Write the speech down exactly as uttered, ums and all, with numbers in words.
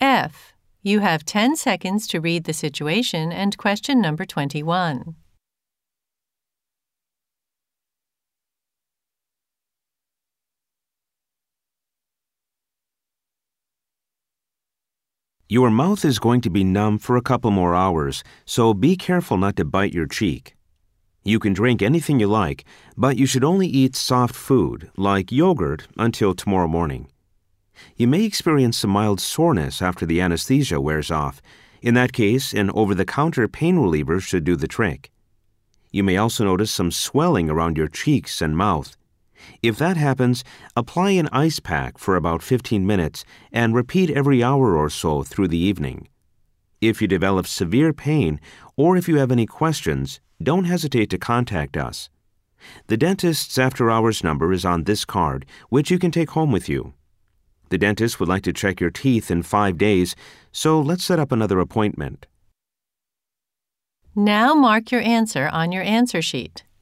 F. You have ten seconds to read the situation and question number twenty-one. Your mouth is going to be numb for a couple more hours, so be careful not to bite your cheek. You can drink anything you like, but you should only eat soft food, like yogurt, until tomorrow morning. You may experience some mild soreness after the anesthesia wears off. In that case, an over-the-counter pain reliever should do the trick. You may also notice some swelling around your cheeks and mouth. If that happens, apply an ice pack for about fifteen minutes and repeat every hour or so through the evening. If you develop severe pain or if you have any questions, don't hesitate to contact us. The dentist's after-hours number is on this card, which you can take home with you. The dentist would like to check your teeth in five days, so let's set up another appointment. Now mark your answer on your answer sheet.